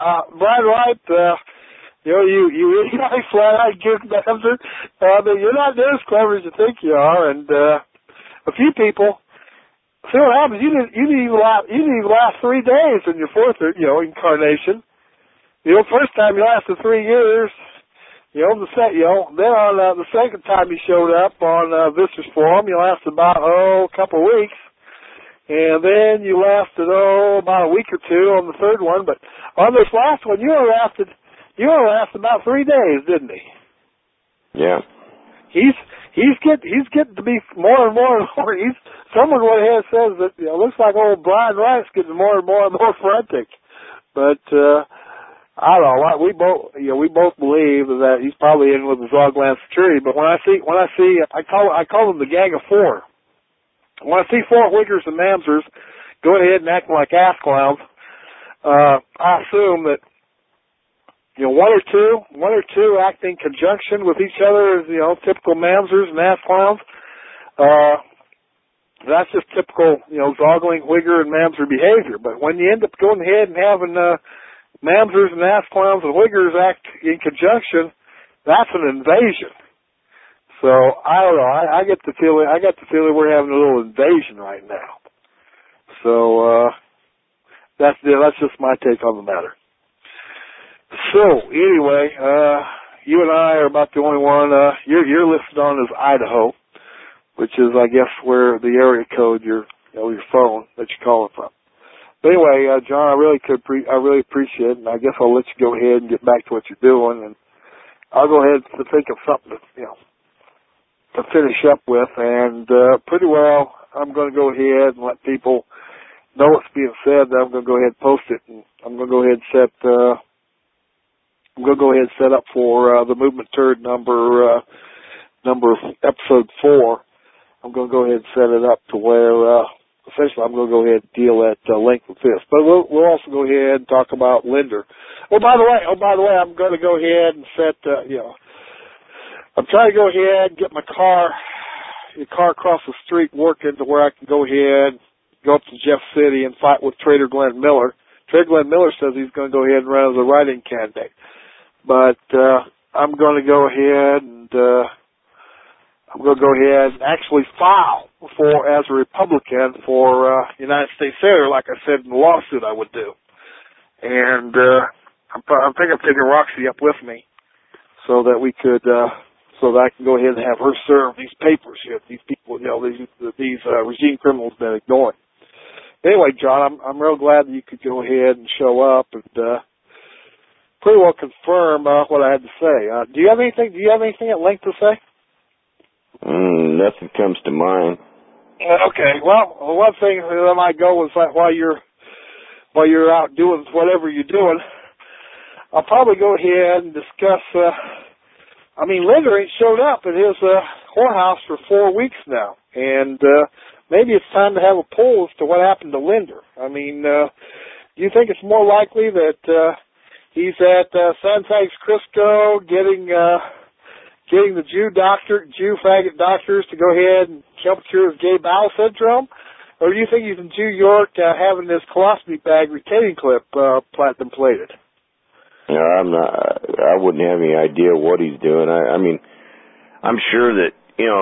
You really flat out give the answer. You're not near as clever as you think you are, and a few people. See what happens? You didn't even last 3 days in your fourth, incarnation. First time you lasted 3 years. Then on the second time you showed up on Visitors Forum, you lasted about a couple of weeks, and then you lasted about a week or two on the third one. But on this last one, you only lasted about 3 days, didn't he? Yeah. He's getting to be more and more and more. Someone went ahead and says that looks like old Brian Wright's getting more and more frantic. But I don't know. We both believe that he's probably in with the Zogland security. But when I see, I call them the Gang of Four. When I see 4 Wiggers and Mamsers going ahead and acting like ass clowns, I assume that one or two act in conjunction with each other as, typical Mamsers and ass clowns. That's just typical, Zogling, Wigger, and Mamser behavior. But when you end up going ahead and having Mamsers and ass clowns and Wiggers act in conjunction, that's an invasion. So I don't know. I get the feeling we're having a little invasion right now. So that's just my take on the matter. So anyway, you and I are about the only one. You're listed on as Idaho, which is, I guess, where the area code your phone that you're calling from. But anyway, John, I really appreciate it, and I guess I'll let you go ahead and get back to what you're doing, and I'll go ahead to think of something to finish up with, and pretty well I'm going to go ahead and let people know what's being said. That I'm going to go ahead and post it, and I'm going to go ahead and set I'm going to go ahead and set up for the Movement Turd number episode 4. I'm going to go ahead and set it up to where essentially I'm going to go ahead and deal at length with this. But we'll also go ahead and talk about Linder. Oh, by the way, I'm going to go ahead and set I'm trying to go ahead and get the car across the street working to where I can go ahead, go up to Jeff City and fight with Trader Glenn Miller. Trader Glenn Miller says he's going to go ahead and run as a write-in candidate. But I'm going to go ahead and actually file as a Republican for United States Senator, like I said in the lawsuit I would do. And I think I'm taking Roxy up with me so that we could, so that I can go ahead and have her serve these papers here. These people, these regime criminals been ignoring. Anyway, John, I'm real glad that you could go ahead and show up and pretty well confirm what I had to say. Do you have anything at length to say? Nothing comes to mind. Okay. Well, one thing that might go is that while you're out doing whatever you're doing, I'll probably go ahead and discuss. Linder ain't showed up at his whorehouse for 4 weeks now, and maybe it's time to have a poll as to what happened to Linder. Do you think it's more likely that he's at San Francisco getting the Jew faggot doctors to go ahead and help cure his gay bowel syndrome? Or do you think he's in New York having his colostomy bag retaining clip platinum plated? I wouldn't have any idea what he's doing. I'm sure that,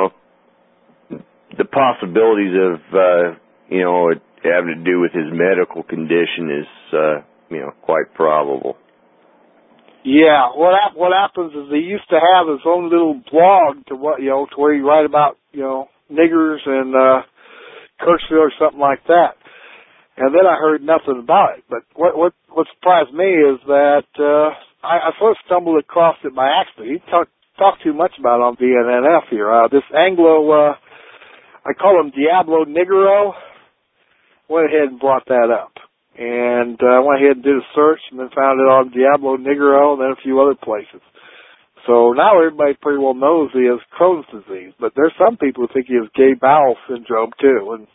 the possibilities of, it having to do with his medical condition is, quite probable. Yeah, what happens is he used to have his own little blog to where he write about, niggers and Kirksville or something like that. And then I heard nothing about it. But what surprised me is that I sort of stumbled across it by accident. He talked too much about it on VNNF here. This Anglo, I call him Diablo Nigero, went ahead and brought that up. And I went ahead and did a search and then found it on Diablo Nigero and then a few other places. So now everybody pretty well knows he has Crohn's disease. But there's some people who think he has gay bowel syndrome too. And,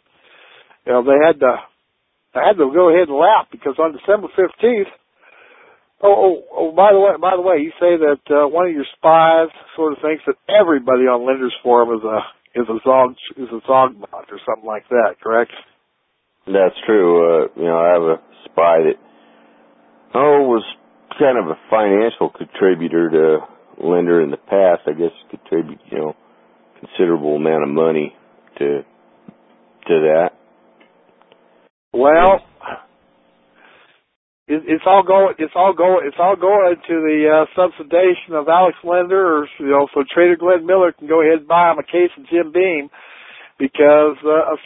I had to go ahead and laugh because on December 15th, by the way, you say that one of your spies sort of thinks that everybody on Linder's forum is a Zog bot or something like that, correct? That's true. I have a spy that was kind of a financial contributor to Linder in the past. I guess contribute considerable amount of money to that. Well, it's all going to the subsidization of Alex Linder, or so Trader Glenn Miller can go ahead and buy him a case of Jim Beam, because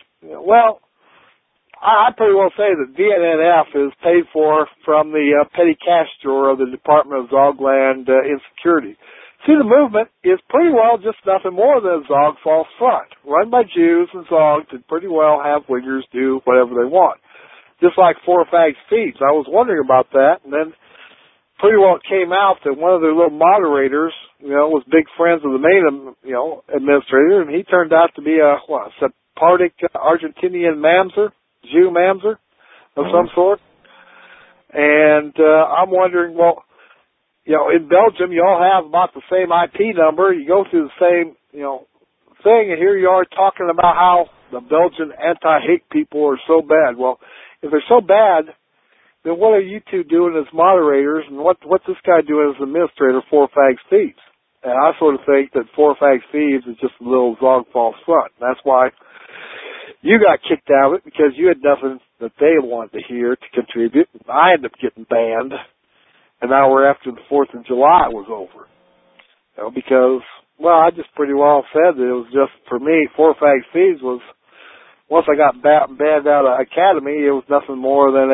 I pretty well say that VNNF is paid for from the petty cash drawer of the Department of Zogland Insecurity. See, the movement is pretty well just nothing more than a Zog false front, run by Jews and Zogs to pretty well have Wiggers do whatever they want. Just like Four Fags Feeds. I was wondering about that, and then pretty well it came out that one of their little moderators, was big friends of the main, administrator, and he turned out to be a Sephardic Argentinian mamzer, Jew mamzer of some sort. And I'm wondering, in Belgium, you all have about the same IP number. You go through the same, thing, and here you are talking about how the Belgian anti-hate people are so bad. Well, if they're so bad, then what are you two doing as moderators, and what's this guy doing as administrator, Four Fags Thieves? And I sort of think that Four Fags Thieves is just a little Zog false front. That's why you got kicked out of it, because you had nothing that they wanted to hear to contribute. I ended up getting banned an hour after the 4th of July was over. Because, I just pretty well said that it was just, for me, Four Fags Thieves was, once I got banned out of Academy, it was nothing more than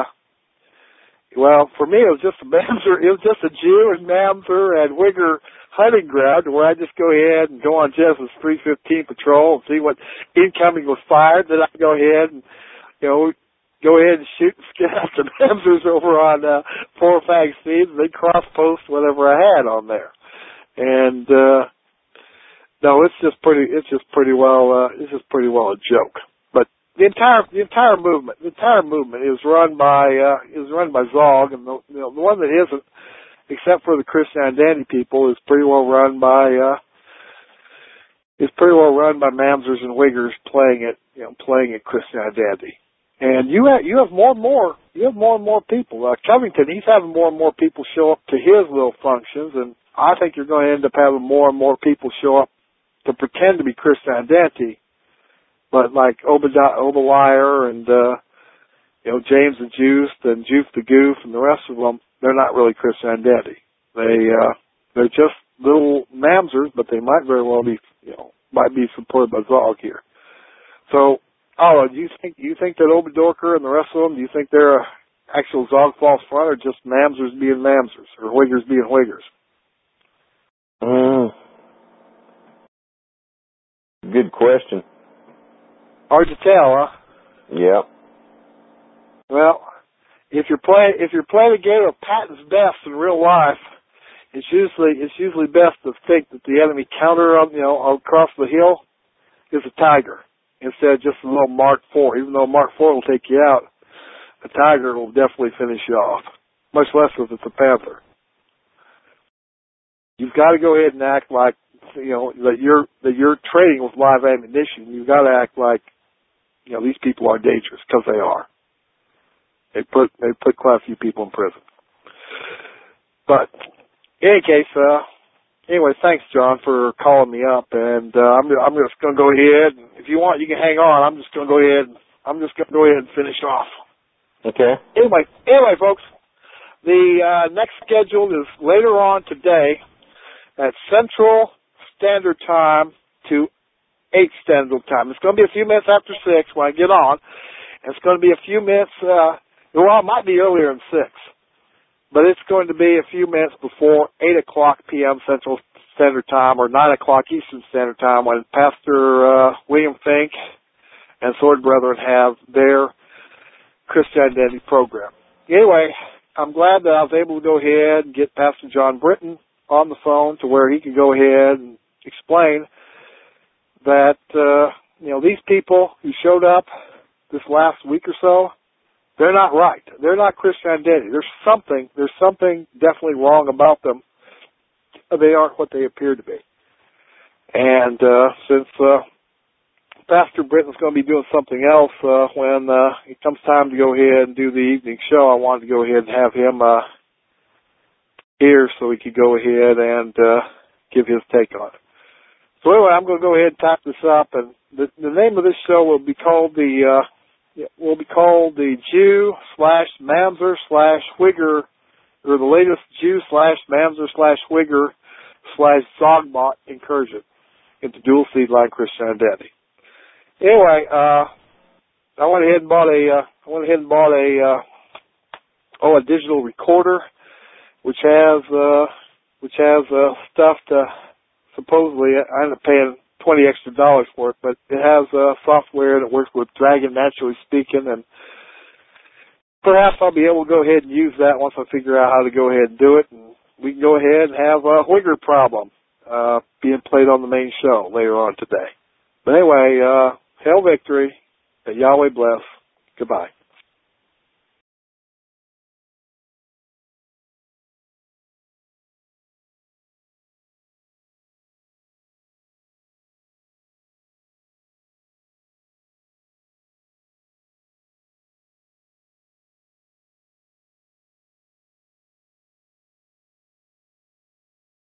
for me it was just a mamzer, it was just a Jew and mamzer and Wigger hunting ground where I just go ahead and go on Jess's 315 patrol and see what incoming was fired. Then I go ahead and, go ahead and shoot and skip out the Mamsers over on Four Fags feeds. They cross-post whatever I had on there. And, no, it's just pretty well a joke. But the entire movement is run by Zog, and the one that isn't, except for the Christian Dandy people, is pretty well run by Mamsers and Wiggers playing at Christian Dandy. And you have more and more people. Covington, he's having more and more people show up to his little functions, and I think you're going to end up having more and more people show up to pretend to be Christian Dandy, but like Obalier and James the Juice and Juice the Goof and the rest of them, they're not really Christian Dandy. They're just little Mamsers, but they might very well be supported by Zog here. So, do you think that Oberdorker and the rest of them, do you think they're actual Zog false front, or just Mamsers being Mamsers, or Wiggers being Wiggers? Good question. Hard to tell, huh? Yeah. Well, if you're playing a game of Patton's best in real life, it's usually best to think that the enemy counter across the hill is a tiger instead of just a little Mark IV. Even though Mark IV will take you out, a tiger will definitely finish you off. Much less if it's a panther. You've got to go ahead and act like that you're trading with live ammunition. You've got to act like these people are dangerous, because they are. They put quite a few people in prison. But in any case, anyway, thanks, John, for calling me up, and I'm just going to go ahead. If you want, you can hang on. I'm just going to go ahead and finish off. Okay. Anyway, folks, the next schedule is later on today at Central Standard Time to 8 Standard Time. It's going to be a few minutes after 6 when I get on. And it's going to be a few minutes, it might be earlier than 6. But it's going to be a few minutes before 8 o'clock p.m. Central Standard Time, or 9 o'clock Eastern Standard Time, when Pastor William Fink and Sword Brethren have their Christian Dandy program. Anyway, I'm glad that I was able to go ahead and get Pastor John Britton on the phone to where he could go ahead and explain that, these people who showed up this last week or so, they're not right. They're not Christian Dandy. There's something definitely wrong about them. They aren't what they appear to be. And since Pastor Britton's going to be doing something else when it comes time to go ahead and do the evening show, I wanted to go ahead and have him here so he could go ahead and give his take on it. So anyway, I'm going to go ahead and type this up, and the name of this show will be called the Jew/Mamser/Wigger, or the latest Jew/Mamser/Wigger/Zogbot incursion into dual seed line Christian Dandy. Anyway, I went ahead and bought a digital recorder, which has stuff to, supposedly, I ended up paying $20 extra for it, but it has software that works with Dragon Naturally Speaking, and perhaps I'll be able to go ahead and use that once I figure out how to go ahead and do it, and we can go ahead and have a Wigger problem being played on the main show later on today. But anyway, hail victory, and Yahweh bless. Goodbye.